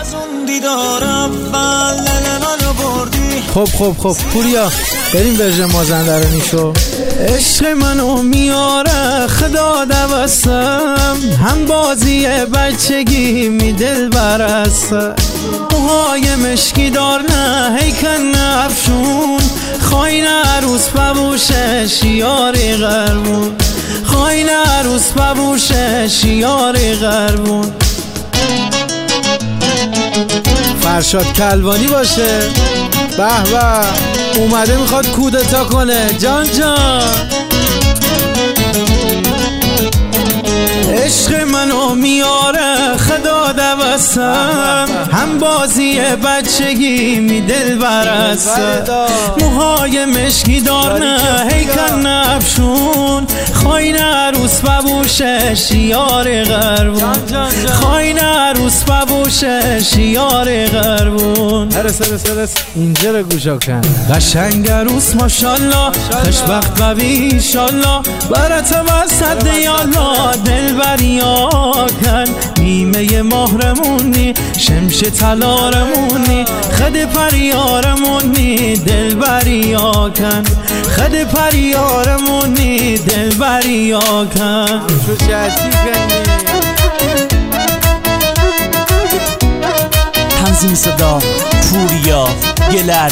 از اون دیدار اول دل منو بردی. خب پوریا بریم ورژن مازندرانی شو. عشق منو میاره خدا دوستم، هم بازی بچگی می دل برسته. موهای مشکی دار نه هیکن افشون، خواین عروس ببوشه شیاری غربون، خواین عروس ببوشه شیاری غربون. فرشاد کلوانی باشه. به به اومده میخواد کودتا کنه. جان عشق منو میاره خدا دوستم، هم بازی بچگی می دل برسته. موهای مشکی دار نه هیکن نفشون، خواین عروس ببوشه شیار غربون، خواین عروس ببوشه شیار غربون. اینجا رو گوشا کن. قشنگ عروس ماشالله، خوشبخت ببی ایشالله، برات وسط یالا دل بریا کن. نیمه مهرمونی شمش تلارمونی، خد پریارمونی دل بریا کن، خد پریارمونی دل بریا کن. تنظیم صدا پوریا گلرد.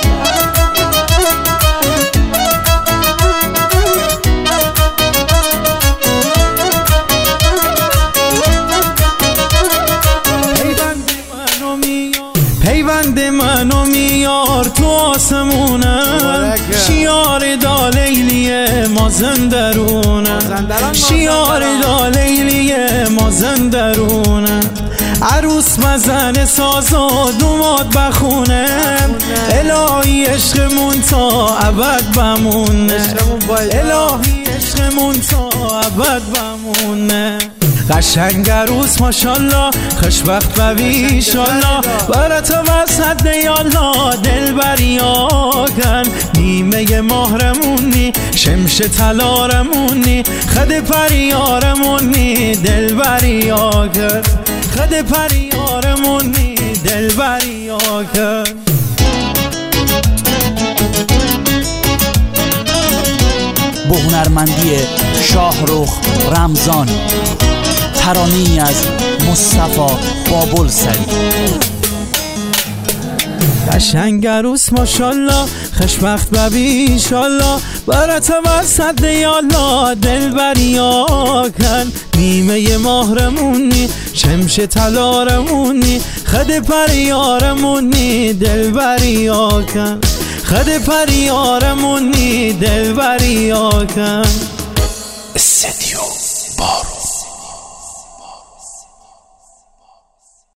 پیوند منو میار تو آسمونم، شیار دا لیلی مازندرونم، شیار دا لیلی مازندرونم. عروس مزن ساز و دوماد بخونم، الهی عشقمون تا ابد بمونه، الهی عشقمون تا ابد بمونه. قشنگ عروس ماشالله، خوشبخت ببی ایشالله، برات وسط یالا دل بریا کن. نیمه مهرمونی شمش تلارمونی، خد پریارمونی دل بریا کن، خد پریارمونی دل بریا کن. با هنرمندی شاهرخ رمضان، ترانه‌ای از مصطفی بابلسری. قشنگ عروس ماشالله، خوشبخت ببی ایشالله، برات وسط یالا دل بریا کن. نیمه مهرمونی شمش تلارمونی، خد پریارمونی دل بریا کن، خد پریارمونی دل بریا کن. استدیو